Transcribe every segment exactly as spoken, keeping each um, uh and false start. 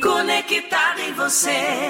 Conectada em você.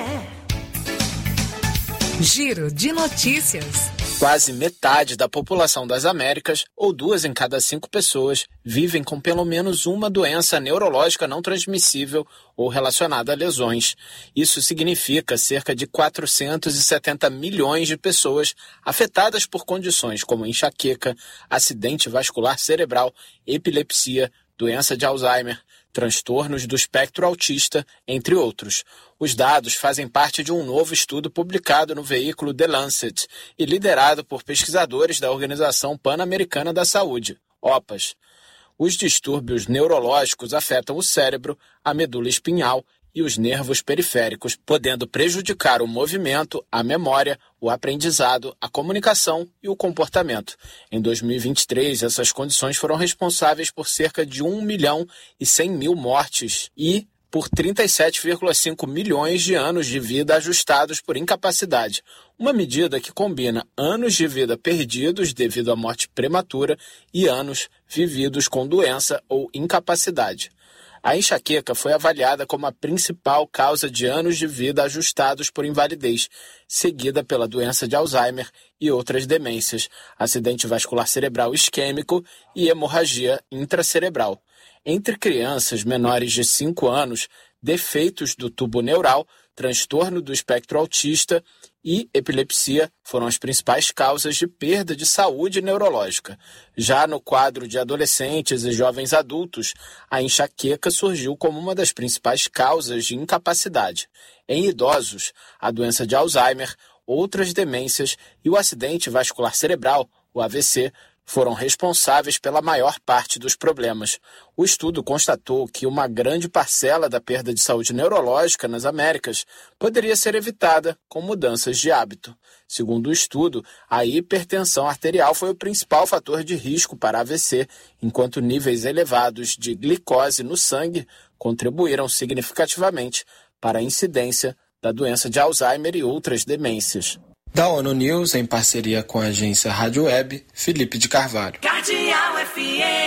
Giro de notícias. Quase metade da população das Américas, ou duas em cada cinco pessoas, vivem com pelo menos uma doença neurológica não transmissível ou relacionada a lesões. Isso significa cerca de quatrocentos e setenta milhões de pessoas afetadas por condições como enxaqueca, acidente vascular cerebral, epilepsia, doença de Alzheimer, transtornos do espectro autista, entre outros. Os dados fazem parte de um novo estudo publicado no veículo The Lancet e liderado por pesquisadores da Organização Pan-Americana da Saúde, O P A S. Os distúrbios neurológicos afetam o cérebro, a medula espinhal e os nervos periféricos, podendo prejudicar o movimento, a memória, o aprendizado, a comunicação e o comportamento. Em dois mil e vinte e três, essas condições foram responsáveis por cerca de um milhão e cem mil mortes e por trinta e sete vírgula cinco milhões de anos de vida ajustados por incapacidade, uma medida que combina anos de vida perdidos devido à morte prematura e anos vividos com doença ou incapacidade. A enxaqueca foi avaliada como a principal causa de anos de vida ajustados por invalidez, seguida pela doença de Alzheimer e outras demências, acidente vascular cerebral isquêmico e hemorragia intracerebral. Entre crianças menores de cinco anos, defeitos do tubo neural, transtorno do espectro autista e epilepsia foram as principais causas de perda de saúde neurológica. Já no quadro de adolescentes e jovens adultos, a enxaqueca surgiu como uma das principais causas de incapacidade. Em idosos, a doença de Alzheimer, outras demências e o acidente vascular cerebral, o A V C, foram responsáveis pela maior parte dos problemas. O estudo constatou que uma grande parcela da perda de saúde neurológica nas Américas poderia ser evitada com mudanças de hábito. Segundo o estudo, a hipertensão arterial foi o principal fator de risco para A V C, enquanto níveis elevados de glicose no sangue contribuíram significativamente para a incidência da doença de Alzheimer e outras demências. Da ONU News, em parceria com a agência Rádio Web, Felipe de Carvalho. Cardeal F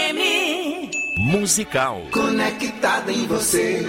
M. Musical. Conectada em você.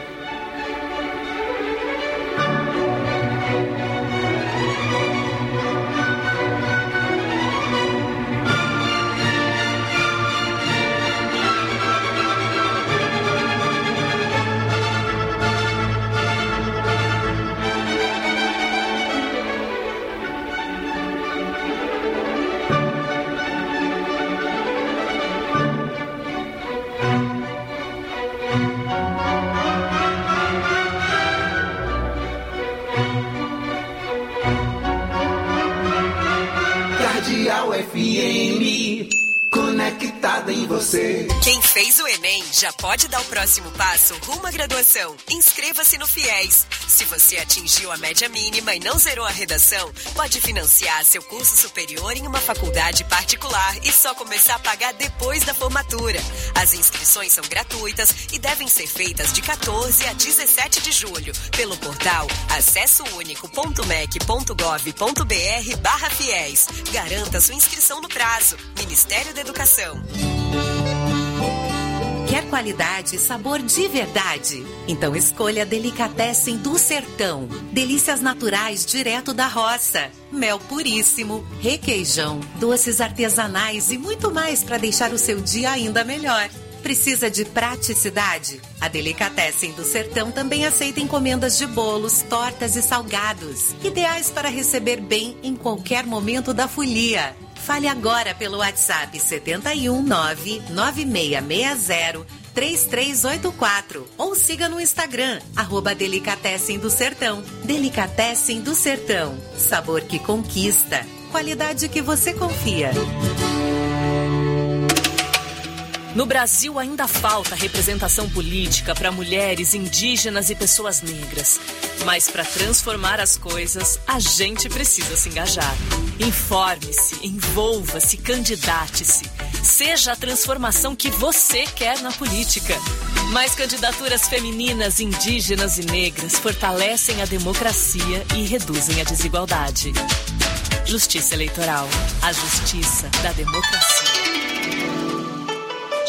Cardeal F M, conectada em você. Quem fez o Enem já pode dar o próximo passo rumo à graduação. Inscreva-se no FIES. Se você atingiu a média mínima e não zerou a redação, pode financiar seu curso superior em uma faculdade particular e só começar a pagar depois da formatura. As inscrições são gratuitas e devem ser feitas de quatorze a dezessete de julho pelo portal acessounico.mec.gov.br barra FIES. Garanta sua inscrição no prazo. Ministério da Educação. Quer qualidade e sabor de verdade? Então escolha Delicatessen do Sertão. Delícias naturais direto da roça. Mel puríssimo, requeijão, doces artesanais e muito mais para deixar o seu dia ainda melhor. Precisa de praticidade? A Delicatessen do Sertão também aceita encomendas de bolos, tortas e salgados. Ideais para receber bem em qualquer momento da folia. Fale agora pelo WhatsApp sete um nove nove seis seis zero três três oito quatro ou siga no Instagram, arroba Delicatessen do Sertão. Delicatessen do Sertão. Sabor que conquista. Qualidade que você confia. No Brasil ainda falta representação política para mulheres, indígenas e pessoas negras. Mas para transformar as coisas, a gente precisa se engajar. Informe-se, envolva-se, candidate-se. Seja a transformação que você quer na política. Mais candidaturas femininas, indígenas e negras fortalecem a democracia e reduzem a desigualdade. Justiça Eleitoral. A justiça da democracia.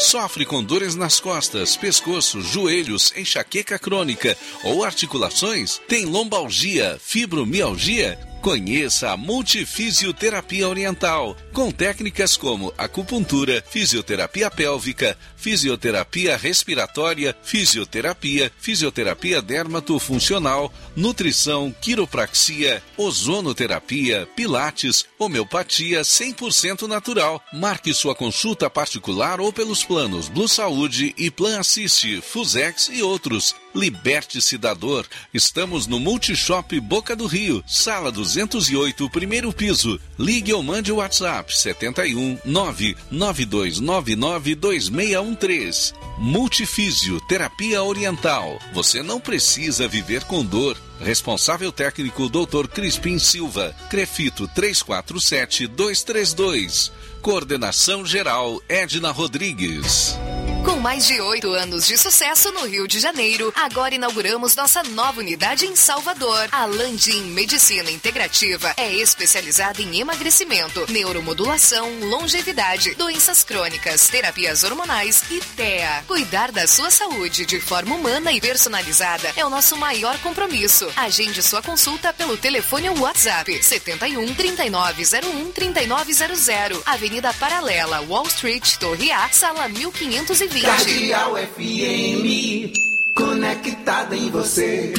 Sofre com dores nas costas, pescoço, joelhos, enxaqueca crônica ou articulações? Tem lombalgia, fibromialgia? Conheça a Multifisioterapia Oriental, com técnicas como acupuntura, fisioterapia pélvica, fisioterapia respiratória, fisioterapia, fisioterapia dermatofuncional, nutrição, quiropraxia, ozonoterapia, pilates, homeopatia cem por cento natural. Marque sua consulta particular ou pelos planos Blue Saúde e Plan Assist, Fusex e outros. Liberte-se da dor. Estamos no Multishop Boca do Rio, sala duzentos e oito, primeiro piso. Ligue ou mande o WhatsApp sete um nove nove dois nove nove dois seis um três. Multifísio Terapia Oriental. Você não precisa viver com dor. Responsável técnico doutor Crispim Silva. Crefito três quatro sete dois três dois. Coordenação geral Edna Rodrigues. Com mais de oito anos de sucesso no Rio de Janeiro, agora inauguramos nossa nova unidade em Salvador. A Landim Medicina Integrativa é especializada em emagrecimento, neuromodulação, longevidade, doenças crônicas, terapias hormonais e T E A. Cuidar da sua saúde de forma humana e personalizada é o nosso maior compromisso. Agende sua consulta pelo telefone ou WhatsApp sete um, trinta e nove zero um, trinta e nove zero zero. Avenida Paralela, Wall Street, Torre A, sala mil quinhentos e vinte. Cardeal F M, conectada em você.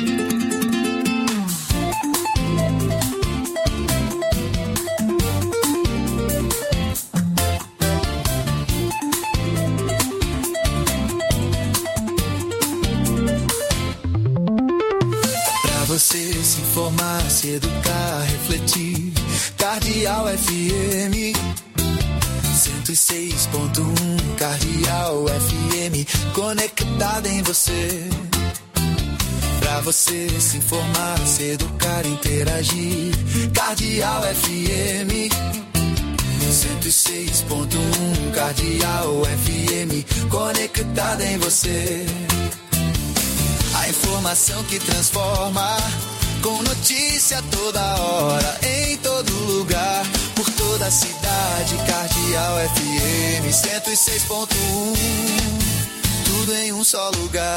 Pra você se informar, se educar, refletir. Cardeal F M cento e seis ponto um, Cardeal F M, conectada em você. Pra você se informar, se educar, interagir. Cardeal F M cento e seis ponto um, Cardeal F M, conectada em você. A informação que transforma, com notícia toda hora, em todo lugar, por toda a cidade. Cardeal F M cento e seis ponto um, tudo em um só lugar.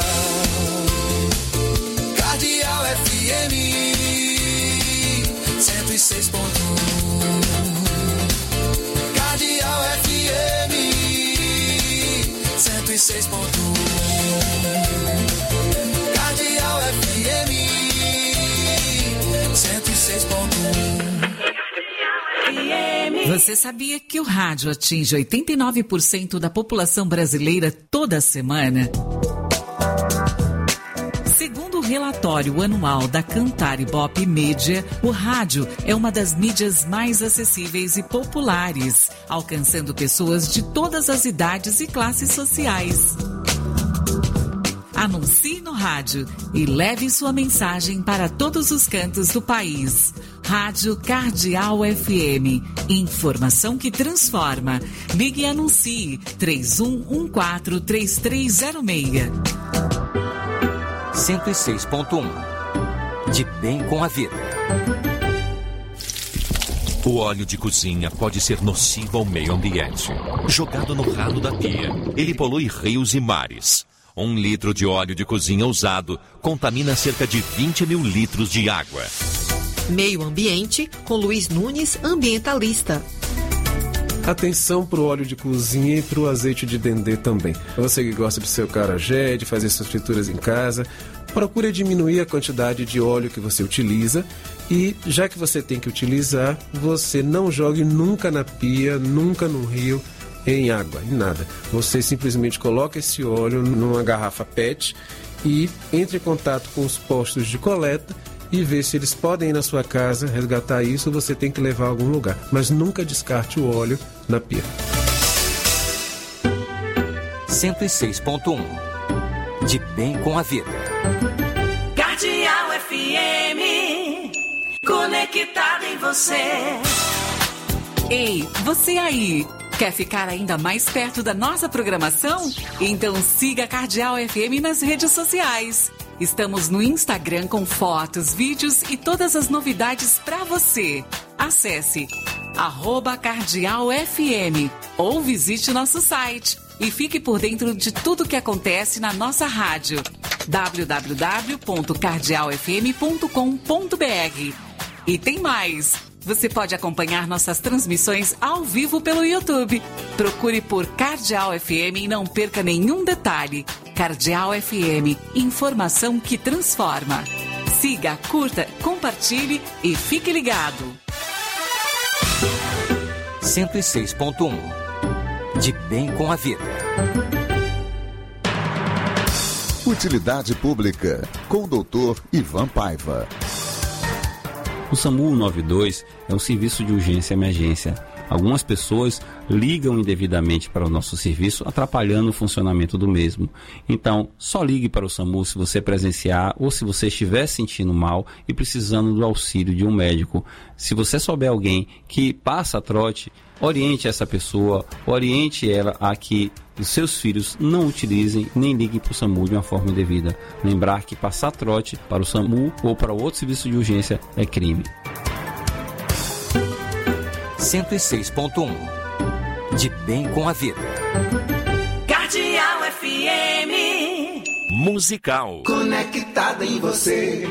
Cardeal F M cento e seis ponto um, Cardeal F M cento e seis ponto um, Cardeal F M cento e seis ponto um. Você sabia que o rádio atinge oitenta e nove por cento da população brasileira toda semana? Segundo o relatório anual da Cantar Ibope Media, o rádio é uma das mídias mais acessíveis e populares, alcançando pessoas de todas as idades e classes sociais. Anuncie no rádio e leve sua mensagem para todos os cantos do país. Rádio Cardeal F M. Informação que transforma. Ligue e anuncie três um um quatro, três três zero seis. cento e seis ponto um. De bem com a vida. O óleo de cozinha pode ser nocivo ao meio ambiente. Jogado no ralo da pia, ele polui rios e mares. Um litro de óleo de cozinha usado contamina cerca de vinte mil litros de água. Meio Ambiente, com Luiz Nunes, ambientalista. Atenção para o óleo de cozinha e para o azeite de dendê também. Você que gosta de seu acarajé, de fazer suas frituras em casa, procure diminuir a quantidade de óleo que você utiliza e, já que você tem que utilizar, você não jogue nunca na pia, nunca no rio, em água, em nada. Você simplesmente coloca esse óleo numa garrafa P E T e entre em contato com os postos de coleta e ver se eles podem ir na sua casa resgatar isso, ou você tem que levar a algum lugar. Mas nunca descarte o óleo na pia. cento e seis ponto um. De bem com a vida. Cardeal F M, conectada em você. Ei, você aí! Quer ficar ainda mais perto da nossa programação? Então siga a Cardeal F M nas redes sociais. Estamos no Instagram com fotos, vídeos e todas as novidades para você. Acesse arroba Cardeal F M ou visite nosso site e fique por dentro de tudo que acontece na nossa rádio. w w w ponto cardeal f m ponto com ponto b r. E tem mais! Você pode acompanhar nossas transmissões ao vivo pelo YouTube. Procure por Cardeal F M e não perca nenhum detalhe. Cardeal F M, informação que transforma. Siga, curta, compartilhe e fique ligado. cento e seis ponto um. De bem com a vida. Utilidade Pública, com o doutor Ivan Paiva. O SAMU cento e noventa e dois é um serviço de urgência e emergência. Algumas pessoas ligam indevidamente para o nosso serviço, atrapalhando o funcionamento do mesmo. Então, só ligue para o SAMU se você presenciar ou se você estiver sentindo mal e precisando do auxílio de um médico. Se você souber alguém que passa trote, oriente essa pessoa, oriente ela a que os seus filhos não utilizem nem liguem para o SAMU de uma forma indevida. Lembrar que passar trote para o SAMU ou para outro serviço de urgência é crime. cento e seis ponto um. De bem com a vida. Cardeal F M. Musical. Conectada em você.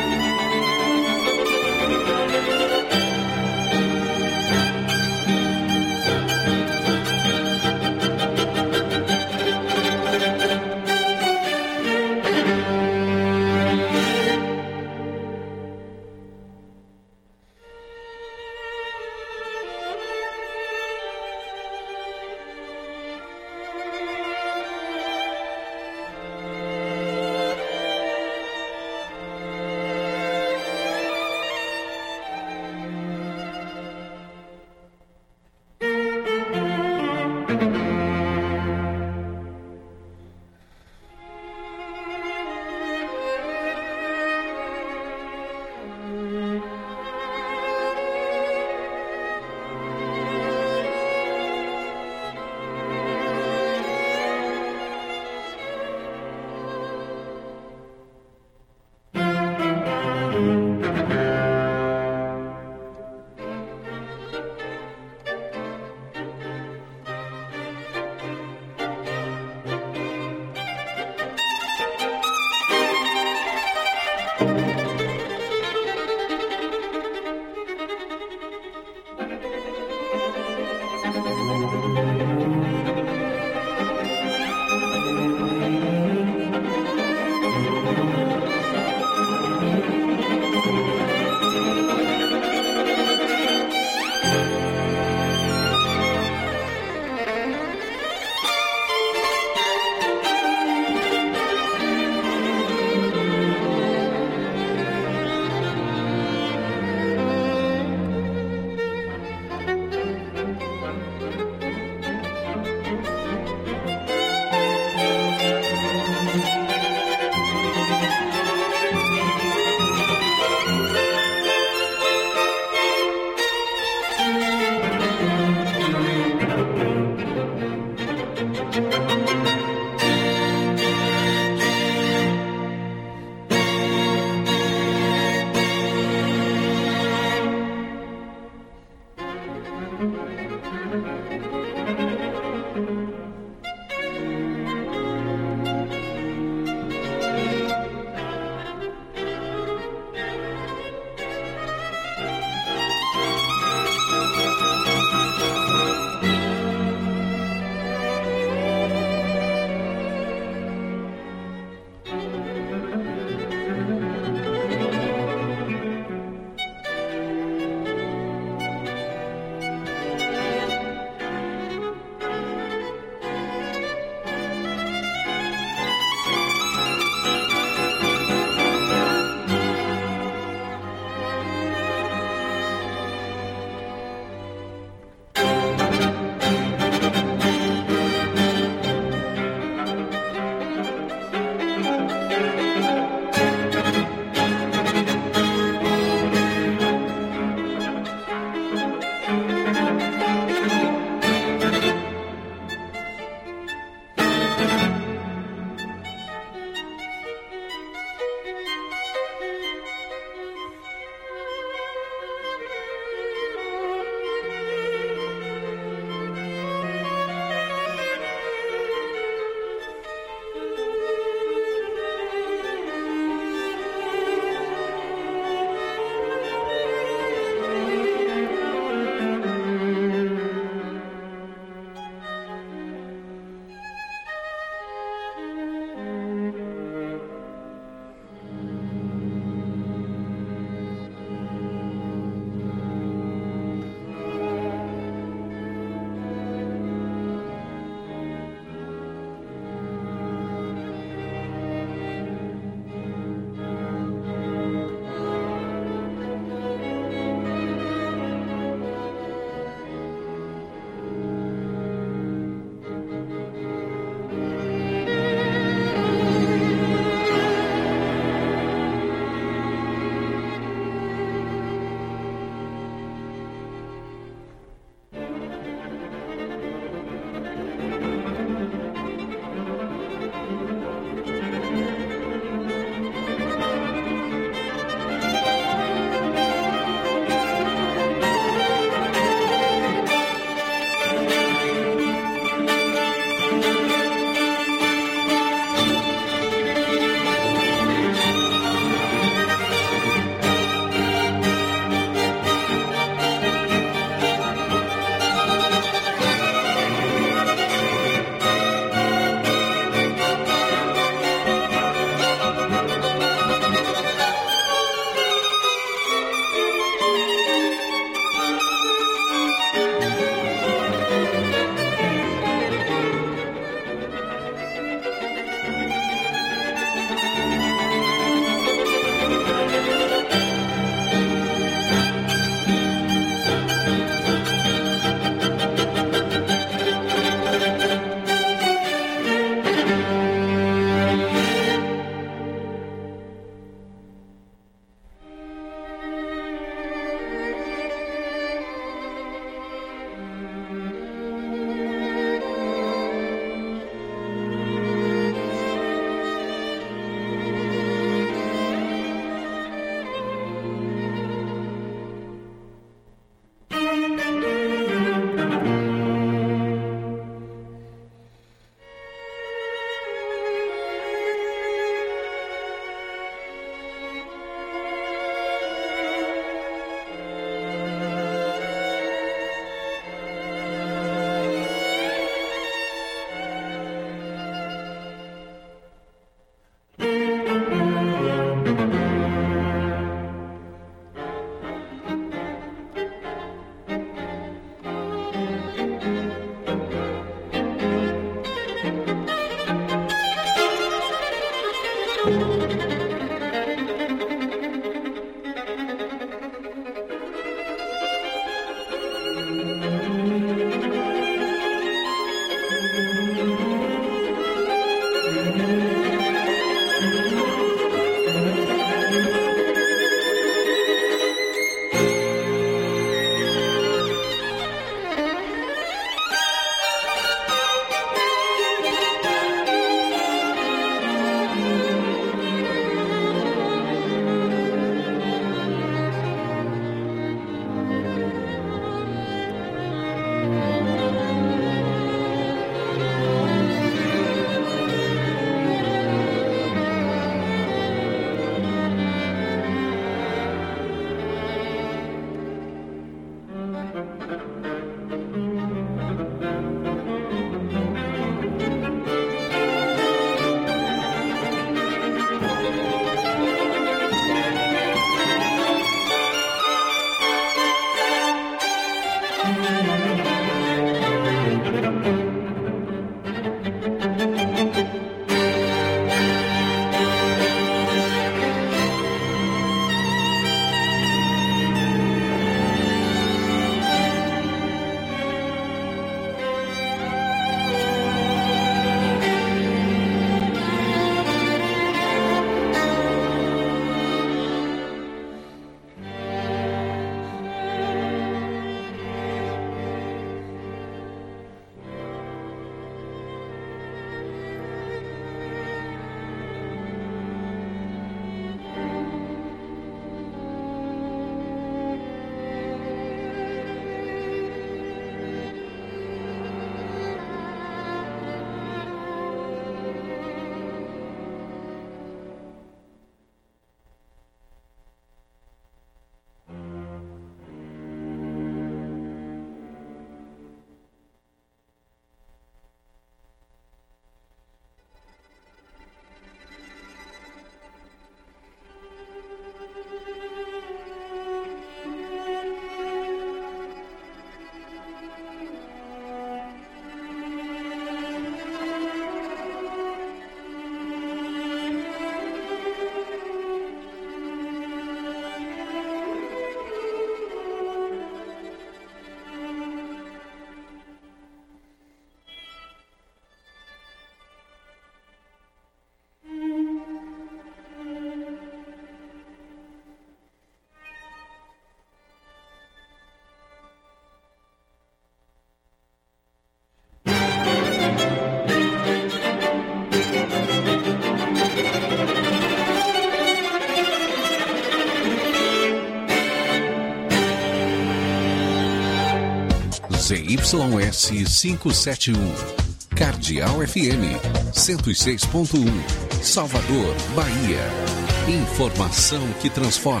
Z Y S quinhentos e setenta e um, Cardeal F M cento e seis ponto um, Salvador, Bahia. Informação que transforma.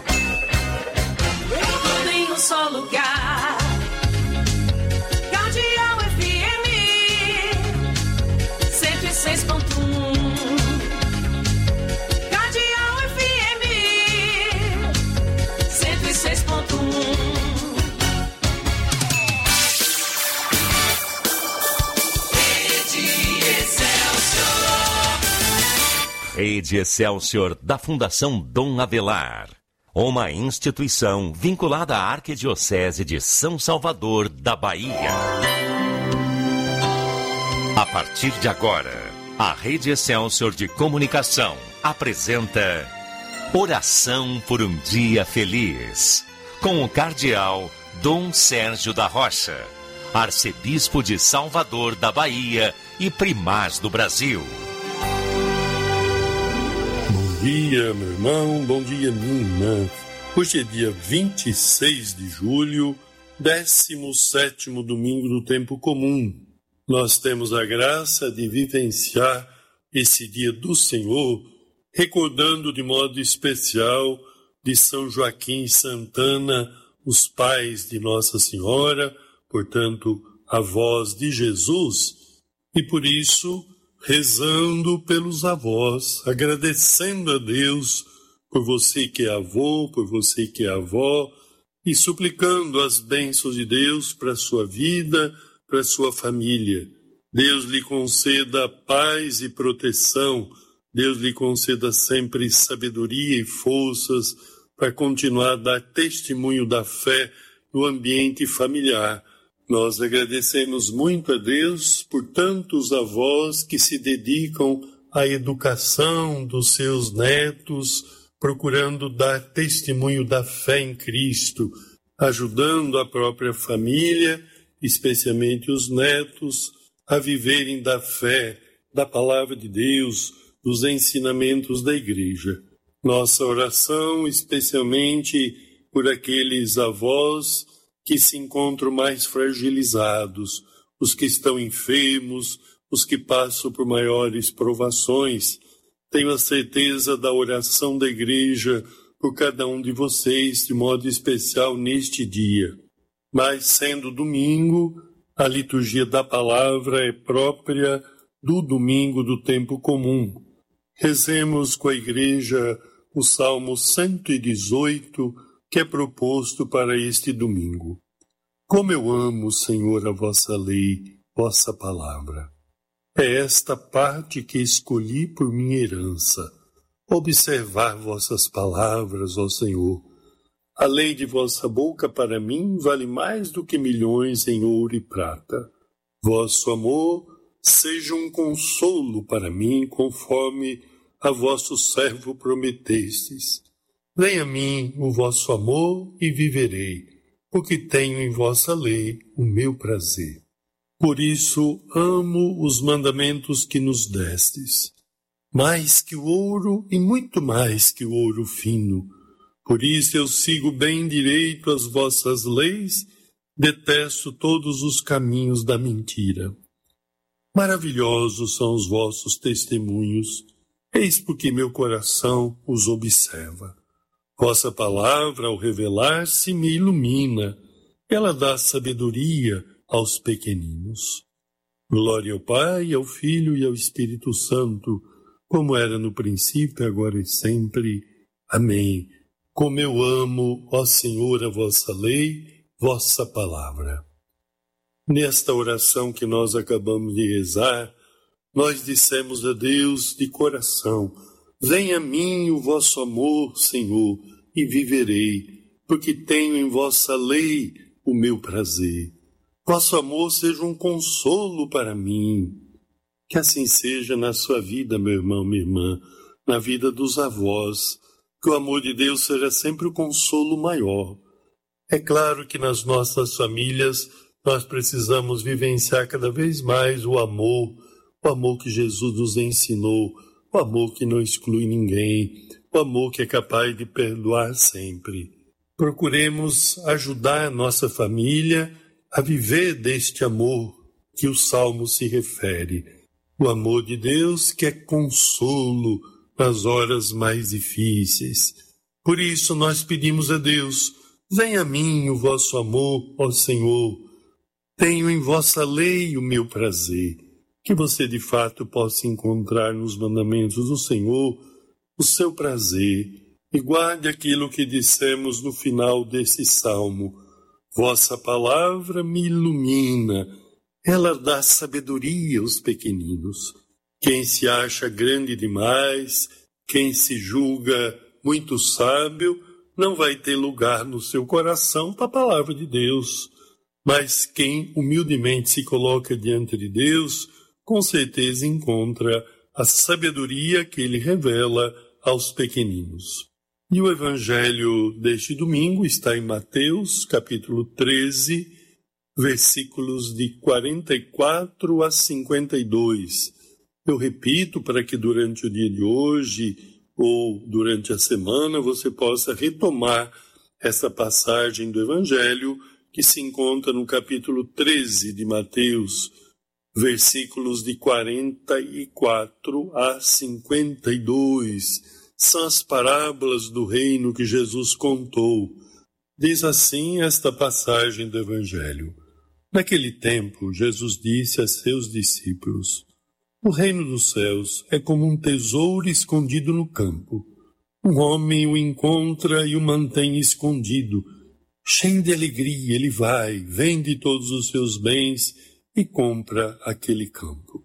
Tudo em um só lugar. Cardeal F M cento e seis ponto um. Cardeal F M cento e seis ponto um. Rede Excelsior, da Fundação Dom Avelar. Uma instituição vinculada à Arquidiocese de São Salvador, da Bahia. A partir de agora, a Rede Excelsior de Comunicação apresenta Oração por um Dia Feliz, com o cardeal Dom Sérgio da Rocha, arcebispo de Salvador, da Bahia e primaz do Brasil. Bom dia, meu irmão, bom dia, minha irmã. Hoje é dia vinte e seis de julho, décimo sétimo domingo do tempo comum. Nós temos a graça de vivenciar esse dia do Senhor, recordando de modo especial de São Joaquim e Santana, os pais de Nossa Senhora, portanto, avós de Jesus, e por isso rezando pelos avós, agradecendo a Deus por você que é avô, por você que é avó, e suplicando as bênçãos de Deus para a sua vida, para a sua família. Deus lhe conceda paz e proteção, Deus lhe conceda sempre sabedoria e forças para continuar a dar testemunho da fé no ambiente familiar. Nós agradecemos muito a Deus por tantos avós que se dedicam à educação dos seus netos, procurando dar testemunho da fé em Cristo, ajudando a própria família, especialmente os netos, a viverem da fé, da palavra de Deus, dos ensinamentos da Igreja. Nossa oração, especialmente por aqueles avós que se encontram mais fragilizados, os que estão enfermos, os que passam por maiores provações. Tenho a certeza da oração da Igreja por cada um de vocês, de modo especial neste dia. Mas, sendo domingo, a liturgia da palavra é própria do domingo do tempo comum. Rezemos com a Igreja o Salmo cento e dezoito, que é proposto para este domingo. Como eu amo, Senhor, a vossa lei, vossa palavra. É esta parte que escolhi por minha herança, observar vossas palavras, ó Senhor. A lei de vossa boca para mim vale mais do que milhões em ouro e prata. Vosso amor seja um consolo para mim, conforme a vosso servo prometestes. Venha a mim o vosso amor e viverei, porque tenho em vossa lei o meu prazer. Por isso amo os mandamentos que nos destes, mais que o ouro e muito mais que o ouro fino. Por isso eu sigo bem direito as vossas leis, detesto todos os caminhos da mentira. Maravilhosos são os vossos testemunhos, eis porque meu coração os observa. Vossa palavra, ao revelar-se, me ilumina, ela dá sabedoria aos pequeninos. Glória ao Pai, ao Filho e ao Espírito Santo, como era no princípio, agora e sempre. Amém. Como eu amo, ó Senhor, a vossa lei, vossa palavra. Nesta oração que nós acabamos de rezar, nós dissemos a Deus de coração: venha a mim o vosso amor, Senhor, e viverei, porque tenho em vossa lei o meu prazer. Vosso amor seja um consolo para mim. Que assim seja na sua vida, meu irmão, minha irmã, na vida dos avós, que o amor de Deus seja sempre o consolo maior. É claro que nas nossas famílias nós precisamos vivenciar cada vez mais o amor, o amor que Jesus nos ensinou, o amor que não exclui ninguém, o amor que é capaz de perdoar sempre. Procuremos ajudar a nossa família a viver deste amor que o Salmo se refere. O amor de Deus que é consolo nas horas mais difíceis. Por isso nós pedimos a Deus: venha a mim o vosso amor, ó Senhor. Tenho em vossa lei o meu prazer. Que você de fato possa encontrar nos mandamentos do Senhor o seu prazer. E guarde aquilo que dissemos no final desse salmo: vossa palavra me ilumina, ela dá sabedoria aos pequeninos. Quem se acha grande demais, quem se julga muito sábio, não vai ter lugar no seu coração para a palavra de Deus. Mas quem humildemente se coloca diante de Deus, com certeza encontra a sabedoria que ele revela aos pequeninos. E o evangelho deste domingo está em Mateus, capítulo treze, versículos de quarenta e quatro a cinquenta e dois. Eu repito para que durante o dia de hoje ou durante a semana você possa retomar essa passagem do evangelho que se encontra no capítulo treze de Mateus, versículos de quarenta e quatro a cinquenta e dois. São as parábolas do reino que Jesus contou. Diz assim esta passagem do Evangelho: naquele tempo, Jesus disse a seus discípulos: o reino dos céus é como um tesouro escondido no campo. Um homem o encontra e o mantém escondido. Cheio de alegria, ele vai, vende todos os seus bens e compra aquele campo.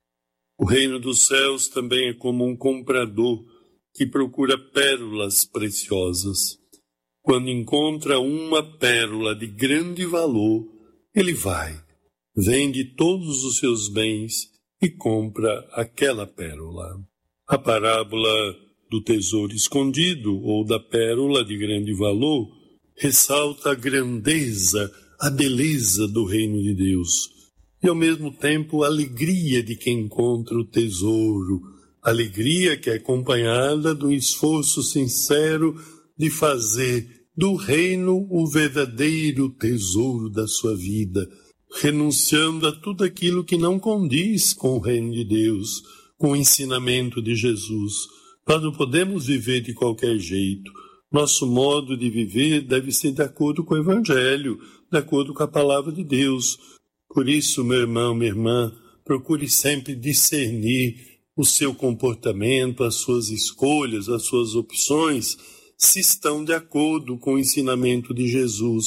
O reino dos céus também é como um comprador que procura pérolas preciosas. Quando encontra uma pérola de grande valor, ele vai, vende todos os seus bens e compra aquela pérola. A parábola do tesouro escondido ou da pérola de grande valor ressalta a grandeza, a beleza do reino de Deus e, ao mesmo tempo, a alegria de quem encontra o tesouro, alegria que é acompanhada do esforço sincero de fazer do reino o verdadeiro tesouro da sua vida, renunciando a tudo aquilo que não condiz com o reino de Deus, com o ensinamento de Jesus. Nós não podemos viver de qualquer jeito. Nosso modo de viver deve ser de acordo com o Evangelho, de acordo com a palavra de Deus. Por isso, meu irmão, minha irmã, procure sempre discernir o seu comportamento, as suas escolhas, as suas opções, se estão de acordo com o ensinamento de Jesus.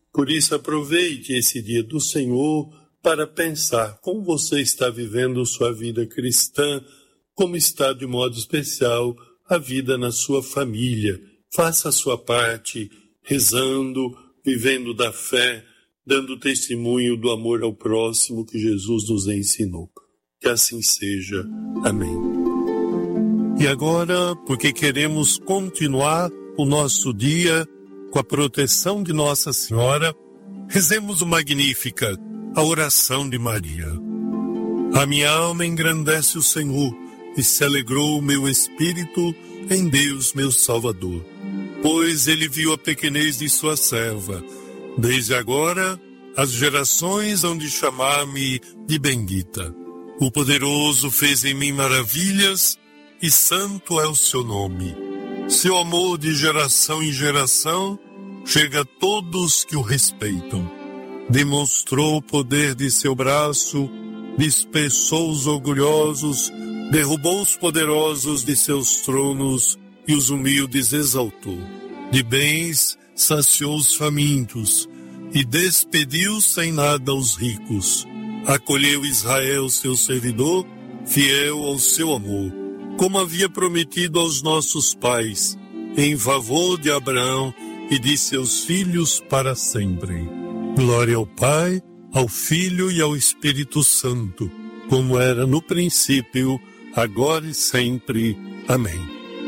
Por isso, aproveite esse dia do Senhor para pensar como você está vivendo sua vida cristã, como está, de modo especial, a vida na sua família. Faça a sua parte, rezando, vivendo da fé, dando testemunho do amor ao próximo que Jesus nos ensinou. Que assim seja. Amém. E agora, porque queremos continuar o nosso dia com a proteção de Nossa Senhora, rezemos o Magnífica, a oração de Maria. A minha alma engrandece o Senhor, e se alegrou o meu espírito em Deus, meu Salvador. Pois ele viu a pequenez de sua serva. Desde agora, as gerações hão de chamar-me de bendita. O Poderoso fez em mim maravilhas, e santo é o seu nome. Seu amor de geração em geração chega a todos que o respeitam. Demonstrou o poder de seu braço, dispersou os orgulhosos, derrubou os poderosos de seus tronos e os humildes exaltou. De bens saciou os famintos e despediu sem nada os ricos. Acolheu Israel, seu servidor, fiel ao seu amor, como havia prometido aos nossos pais, em favor de Abraão e de seus filhos para sempre. Glória ao Pai, ao Filho e ao Espírito Santo, como era no princípio, agora e sempre. Amém.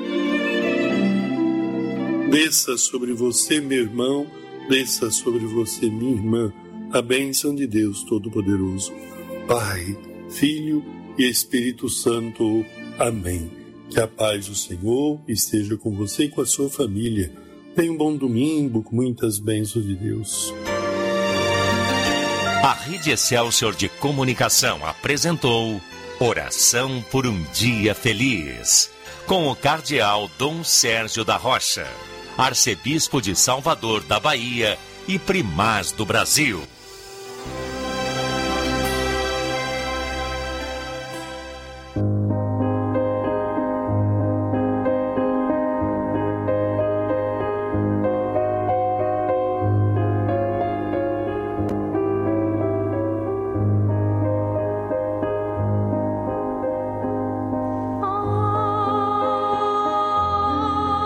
Desça sobre você, meu irmão, desça sobre você, minha irmã, a bênção de Deus Todo-Poderoso, Pai, Filho e Espírito Santo. Amém. Que a paz do Senhor esteja com você e com a sua família. Tenha um bom domingo com muitas bênçãos de Deus. A Rede Excelsior de Comunicação apresentou Oração por um Dia Feliz, com o cardeal Dom Sérgio da Rocha, arcebispo de Salvador da Bahia e primaz do Brasil.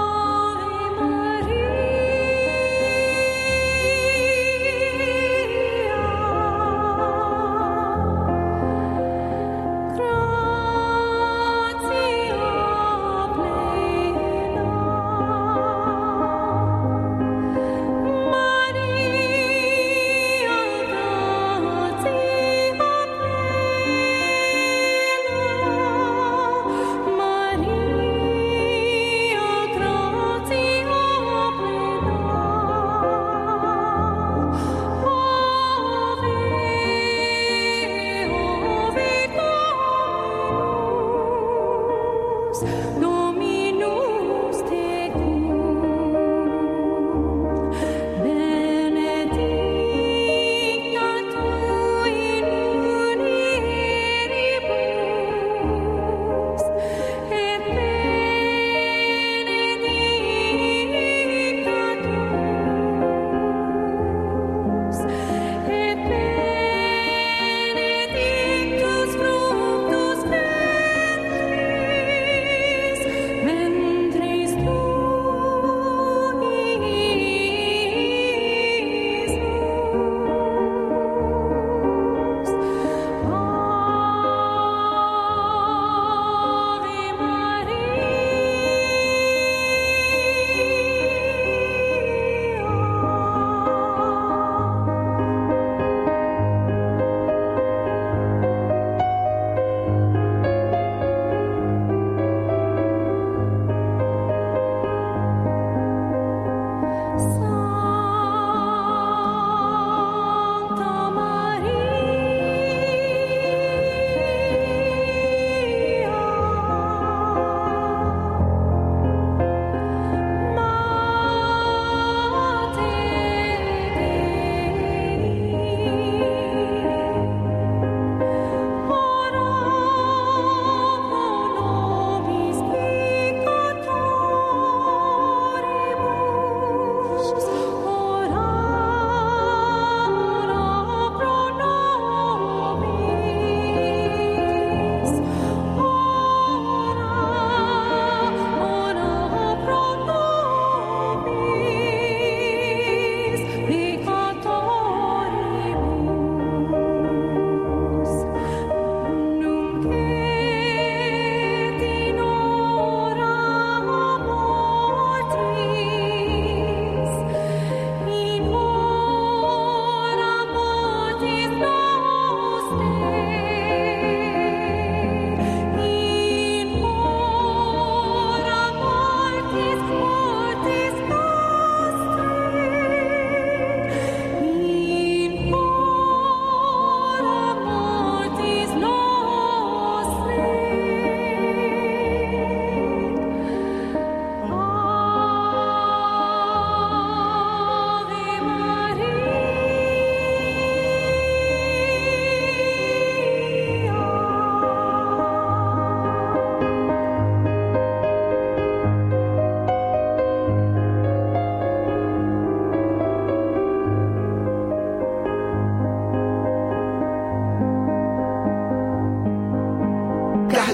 Maria.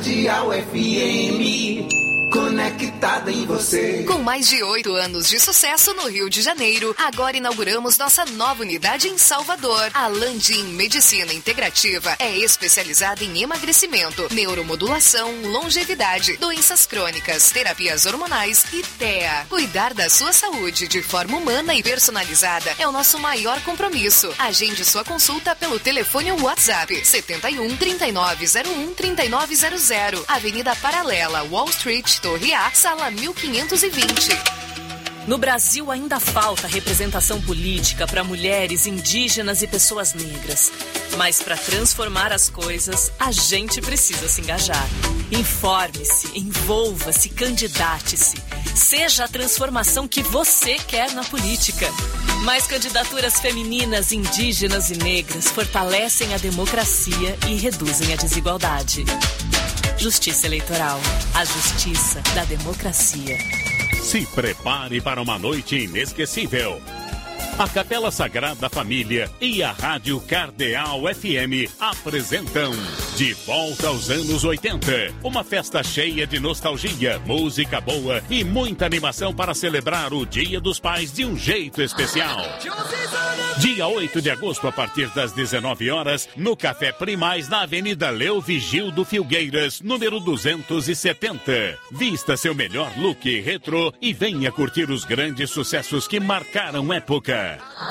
Cardeal F M, conectada em você. Com mais de oito anos de sucesso no Rio de Janeiro, agora inauguramos nossa nova unidade em Salvador. A Landim Medicina Integrativa é especializada em emagrecimento, neuromodulação, longevidade, doenças crônicas, terapias hormonais e T E A. Cuidar da sua saúde de forma humana e personalizada é o nosso maior compromisso. Agende sua consulta pelo telefone ou WhatsApp setenta e um, trinta e nove zero um, trinta e nove zero zero, Avenida Paralela, Wall Street, Torre A, sala mil quinhentos e vinte. No Brasil ainda falta representação política para mulheres, indígenas e pessoas negras. Mas para transformar as coisas, a gente precisa se engajar. Informe-se, envolva-se, candidate-se. Seja a transformação que você quer na política. Mais candidaturas femininas, indígenas e negras fortalecem a democracia e reduzem a desigualdade. Justiça Eleitoral. A justiça da democracia. Se prepare para uma noite inesquecível. A Capela Sagrada Família e a Rádio Cardeal F M apresentam De Volta aos Anos oitenta. Uma festa cheia de nostalgia, música boa e muita animação para celebrar o Dia dos Pais de um jeito especial. Dia oito de agosto, a partir das dezenove horas, no Café Primaz, na Avenida Leo Vigildo Filgueiras, número duzentos e setenta. Vista seu melhor look retrô e venha curtir os grandes sucessos que marcaram época.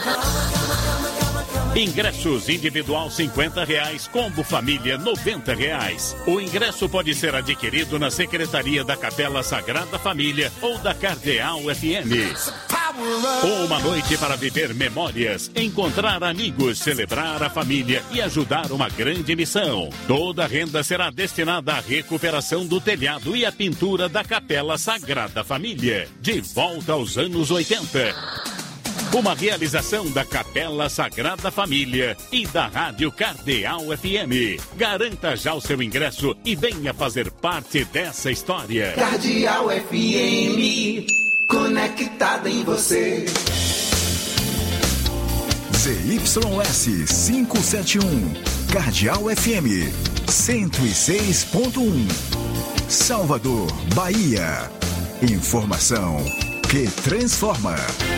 Ingressos individual cinquenta reais, combo família noventa reais. O ingresso pode ser adquirido na Secretaria da Capela Sagrada Família ou da Cardeal F M. Uma noite para viver memórias, encontrar amigos, celebrar a família e ajudar uma grande missão. Toda a renda será destinada à recuperação do telhado e à pintura da Capela Sagrada Família. De volta aos anos oitenta. Uma realização da Capela Sagrada Família e da Rádio Cardeal F M. Garanta já o seu ingresso e venha fazer parte dessa história. Cardeal F M, conectada em você. Z Y S quinhentos e setenta e um, Cardeal F M, cento e seis ponto um. Salvador, Bahia. Informação que transforma.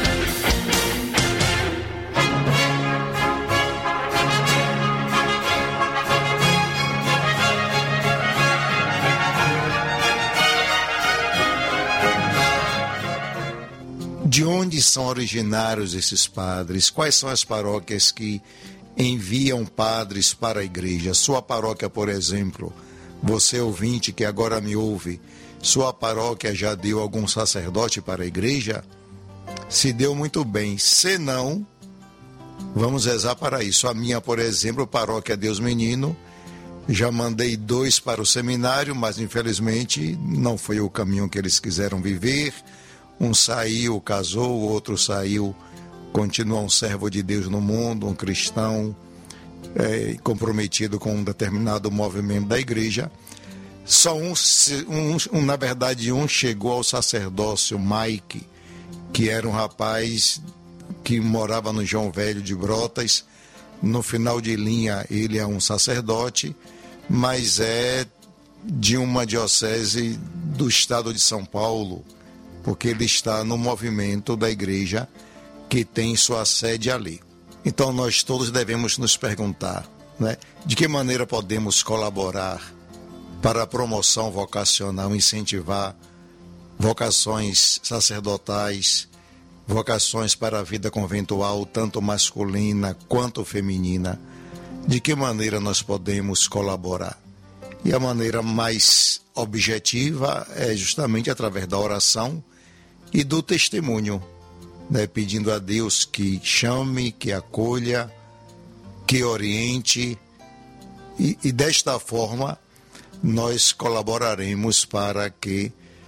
De onde são originários esses padres? Quais são as paróquias que enviam padres para a igreja? Sua paróquia, por exemplo, você ouvinte que agora me ouve, sua paróquia já deu algum sacerdote para a igreja? Se deu, muito bem. Se não, vamos rezar para isso. A minha, por exemplo, paróquia Deus Menino, já mandei dois para o seminário, mas infelizmente não foi o caminho que eles quiseram viver. Um saiu, casou, o outro saiu, continua um servo de Deus no mundo, um cristão é, comprometido com um determinado movimento da igreja. Só um, um, um, na verdade, um chegou ao sacerdócio, Mike, que era um rapaz que morava no João Velho de Brotas. No final de linha, ele é um sacerdote, mas é de uma diocese do estado de São Paulo, porque ele está no movimento da igreja que tem sua sede ali. Então nós todos devemos nos perguntar, né, de que maneira podemos colaborar para a promoção vocacional, incentivar vocações sacerdotais, vocações para a vida conventual, tanto masculina quanto feminina. De que maneira nós podemos colaborar? E a maneira mais objetiva é justamente através da oração e do testemunho, né? Pedindo a Deus que chame, que acolha, que oriente, e, e desta forma nós colaboraremos para que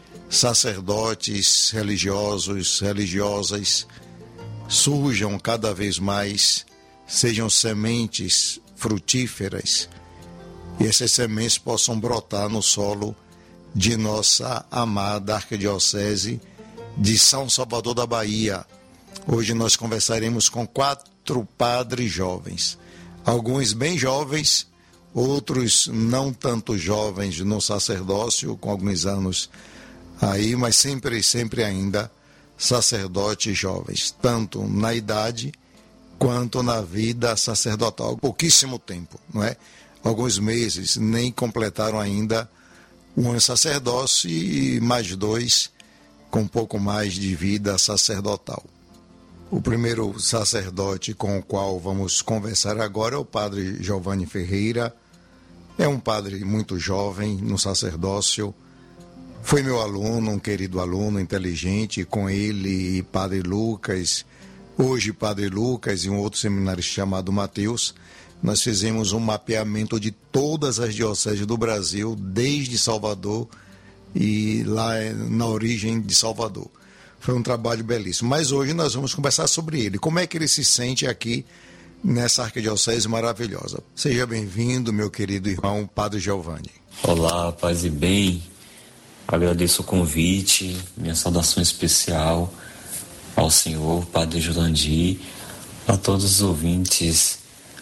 sacerdotes religiosos, religiosas surjam cada vez mais, sejam sementes frutíferas, e essas sementes possam brotar no solo de nossa amada Arquidiocese de São Salvador da Bahia. Hoje nós conversaremos com quatro padres jovens, alguns bem jovens, outros não tanto jovens no sacerdócio, com alguns anos aí, mas sempre, sempre ainda sacerdotes jovens, tanto na idade quanto na vida sacerdotal. Pouquíssimo tempo, não é? Alguns meses, nem completaram ainda um sacerdócio e mais dois com um pouco mais de vida sacerdotal. O primeiro sacerdote com o qual vamos conversar agora é o padre Giovanni Ferreira. É um padre muito jovem no sacerdócio. Foi meu aluno, um querido aluno, inteligente, com ele e padre Lucas, hoje padre Lucas e um outro seminarista chamado Mateus, nós fizemos um mapeamento de todas as dioceses do Brasil, desde Salvador e lá na origem de Salvador. Foi um trabalho belíssimo. Mas hoje nós vamos conversar sobre ele. Como é que ele se sente aqui nessa arquidiocese maravilhosa? Seja bem-vindo, meu querido irmão, padre Giovanni. Olá, paz e bem. Agradeço o convite, minha saudação especial ao senhor, padre Jurandir, a todos os ouvintes